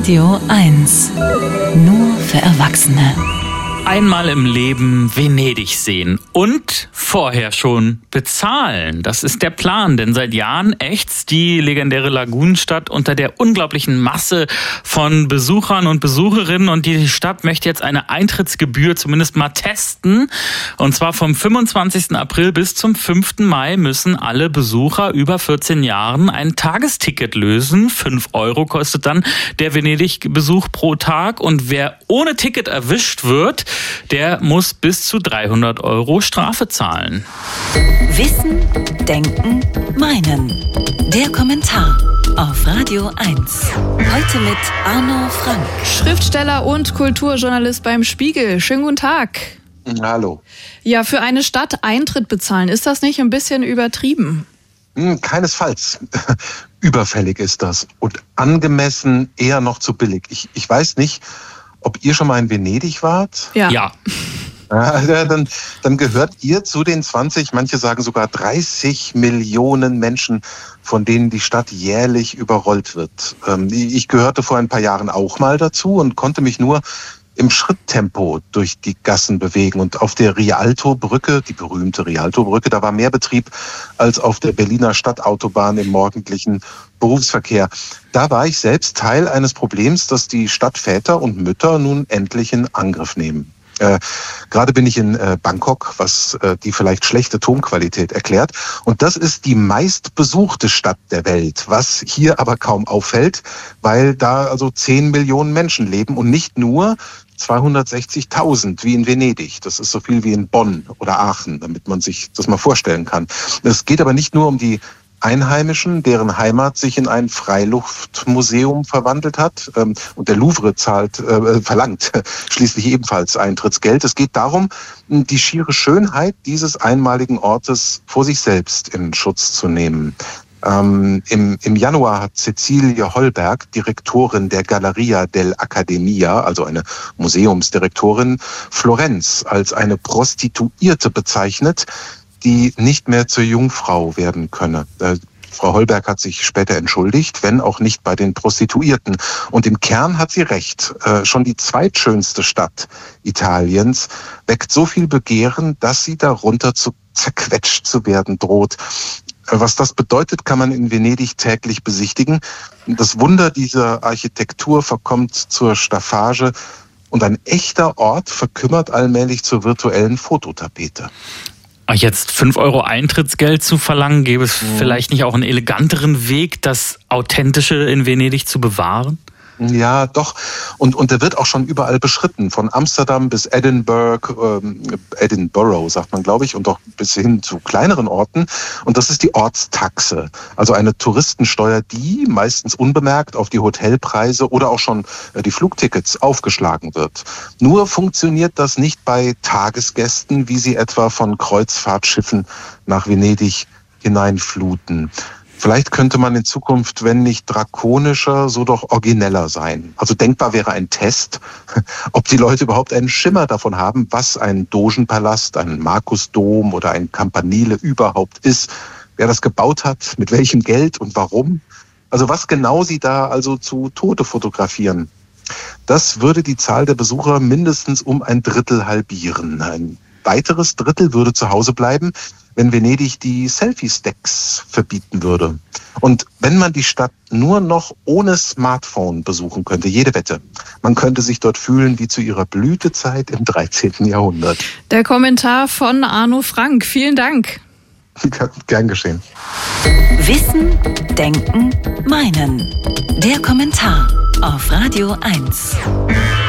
Radio 1. Nur für Erwachsene. Einmal im Leben Venedig sehen und vorher schon bezahlen. Das ist der Plan, denn seit Jahren ächzt die legendäre Lagunenstadt unter der unglaublichen Masse von Besuchern und Besucherinnen und die Stadt möchte jetzt eine Eintrittsgebühr zumindest mal testen. Und zwar vom 25. April bis zum 5. Mai müssen alle Besucher über 14 Jahren ein Tagesticket lösen. 5 € kostet dann der Venedig-Besuch pro Tag und wer ohne Ticket erwischt wird, der muss bis zu 300 € Strafe zahlen. Wissen, Denken, Meinen. Der Kommentar auf Radio 1. Heute mit Arno Frank. Schriftsteller und Kulturjournalist beim Spiegel. Schönen guten Tag. Hallo. Ja, für eine Stadt Eintritt bezahlen, ist das nicht ein bisschen übertrieben? Keinesfalls. Überfällig ist das und angemessen eher noch zu billig. Ich weiß nicht, ob ihr schon mal in Venedig wart? Ja. Ja, dann gehört ihr zu den 20, manche sagen sogar 30 Millionen Menschen, von denen die Stadt jährlich überrollt wird. Ich gehörte vor ein paar Jahren auch mal dazu und konnte mich nur im Schritttempo durch die Gassen bewegen. Und auf der Rialto-Brücke, die berühmte Rialto-Brücke, da war mehr Betrieb als auf der Berliner Stadtautobahn im morgendlichen Berufsverkehr. Da war ich selbst Teil eines Problems, das die Stadtväter und Mütter nun endlich in Angriff nehmen. Gerade bin ich in Bangkok, was die vielleicht schlechte Tonqualität erklärt. Und das ist die meistbesuchte Stadt der Welt, was hier aber kaum auffällt, weil da also 10 Millionen Menschen leben und nicht nur 260.000 wie in Venedig. Das ist so viel wie in Bonn oder Aachen, damit man sich das mal vorstellen kann. Es geht aber nicht nur um die Einheimischen, deren Heimat sich in ein Freiluftmuseum verwandelt hat. Und der Louvre verlangt schließlich ebenfalls Eintrittsgeld. Es geht darum, die schiere Schönheit dieses einmaligen Ortes vor sich selbst in Schutz zu nehmen. Im Januar hat Cecilie Hollberg, Direktorin der Galleria dell'Accademia, also eine Museumsdirektorin, Florenz als eine Prostituierte bezeichnet, die nicht mehr zur Jungfrau werden könne. Frau Hollberg hat sich später entschuldigt, wenn auch nicht bei den Prostituierten. Und im Kern hat sie recht. Schon die zweitschönste Stadt Italiens weckt so viel Begehren, dass sie darunter zerquetscht zu werden droht. Was das bedeutet, kann man in Venedig täglich besichtigen. Das Wunder dieser Architektur verkommt zur Staffage und ein echter Ort verkümmert allmählich zur virtuellen Fototapete. Jetzt 5 € Eintrittsgeld zu verlangen, gäbe es vielleicht nicht auch einen eleganteren Weg, das Authentische in Venedig zu bewahren? Ja, doch. Und der wird auch schon überall beschritten. Von Amsterdam bis Edinburgh sagt man, glaube ich, und auch bis hin zu kleineren Orten. Und das ist die Ortstaxe. Also eine Touristensteuer, die meistens unbemerkt auf die Hotelpreise oder auch schon die Flugtickets aufgeschlagen wird. Nur funktioniert das nicht bei Tagesgästen, wie sie etwa von Kreuzfahrtschiffen nach Venedig hineinfluten. Vielleicht könnte man in Zukunft, wenn nicht drakonischer, so doch origineller sein. Also denkbar wäre ein Test, ob die Leute überhaupt einen Schimmer davon haben, was ein Dogenpalast, ein Markusdom oder ein Campanile überhaupt ist, wer das gebaut hat, mit welchem Geld und warum. Also was genau sie da also zu Tode fotografieren. Das würde die Zahl der Besucher mindestens um 1/3 halbieren. Ein weiteres Drittel würde zu Hause bleiben, wenn Venedig die Selfie-Stacks verbieten würde. Und wenn man die Stadt nur noch ohne Smartphone besuchen könnte, jede Wette, man könnte sich dort fühlen wie zu ihrer Blütezeit im 13. Jahrhundert. Der Kommentar von Arno Frank. Vielen Dank. Gern geschehen. Wissen, Denken, Meinen. Der Kommentar auf Radio 1.